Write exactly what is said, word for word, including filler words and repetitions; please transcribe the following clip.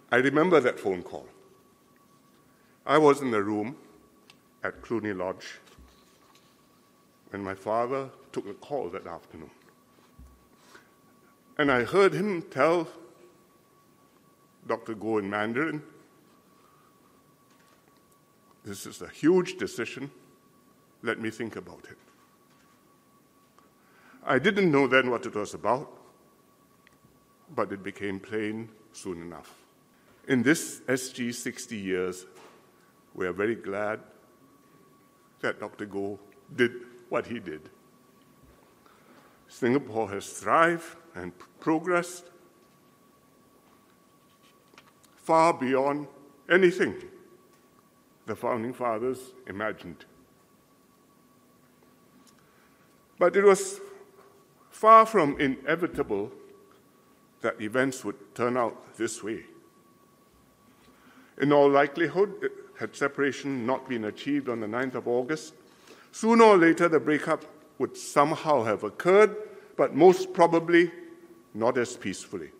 I remember that phone call. I was in the room at Cluny Lodge when my father took the call that afternoon. And I heard him tell Doctor Goh in Mandarin, "This is a huge decision. Let me think about it." I didn't know then what it was about, but it became plain soon enough. In this S G sixty years, we are very glad that Doctor Goh did what he did. Singapore has thrived and progressed far beyond anything the Founding Fathers imagined. But it was far from inevitable that events would turn out this way. In all likelihood, had separation not been achieved on the ninth of August, sooner or later the breakup would somehow have occurred, but most probably not as peacefully.